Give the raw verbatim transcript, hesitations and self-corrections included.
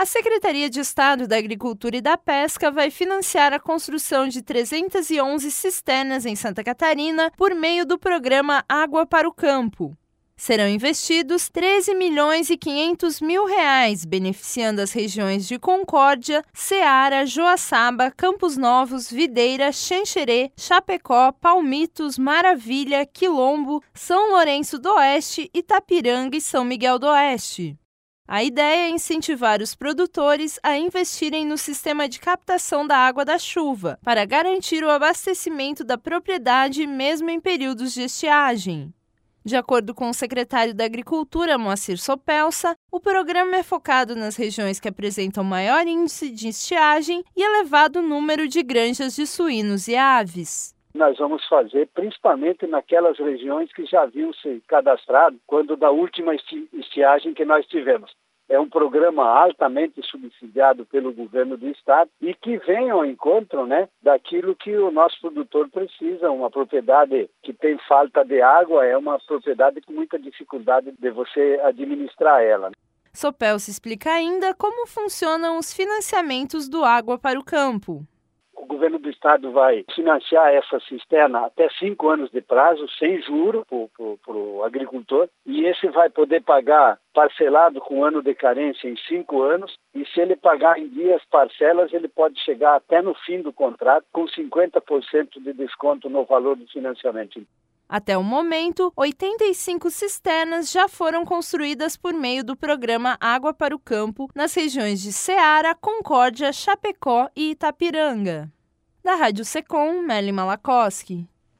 A Secretaria de Estado da Agricultura e da Pesca vai financiar a construção de trezentas e onze cisternas em Santa Catarina por meio do programa Água para o Campo. Serão investidos treze milhões e quinhentos mil reais, beneficiando as regiões de Concórdia, Ceará, Joaçaba, Campos Novos, Videira, Xanxerê, Chapecó, Palmitos, Maravilha, Quilombo, São Lourenço do Oeste, Itapiranga e São Miguel do Oeste. A ideia é incentivar os produtores a investirem no sistema de captação da água da chuva, para garantir o abastecimento da propriedade mesmo em períodos de estiagem. De acordo com o secretário da Agricultura, Moacir Sopelsa, o programa é focado nas regiões que apresentam maior índice de estiagem e elevado número de granjas de suínos e aves. Nós vamos fazer principalmente naquelas regiões que já haviam se cadastrado quando da última estiagem que nós tivemos. É um programa altamente subsidiado pelo governo do estado e que vem ao encontro, né, daquilo que o nosso produtor precisa. Uma propriedade que tem falta de água é uma propriedade com muita dificuldade de você administrar ela. Sopelsa explica ainda como funcionam os financiamentos do Água para o Campo. O governo do estado vai financiar essa cisterna até cinco anos de prazo, sem juro para o agricultor, e esse vai poder pagar parcelado com ano de carência em cinco anos, e se ele pagar em dias parcelas, ele pode chegar até no fim do contrato com cinquenta por cento de desconto no valor do financiamento. Até o momento, oitenta e cinco cisternas já foram construídas por meio do programa Água para o Campo nas regiões de Ceará, Concórdia, Chapecó e Itapiranga. Da Rádio Secom, Meli Malakoski.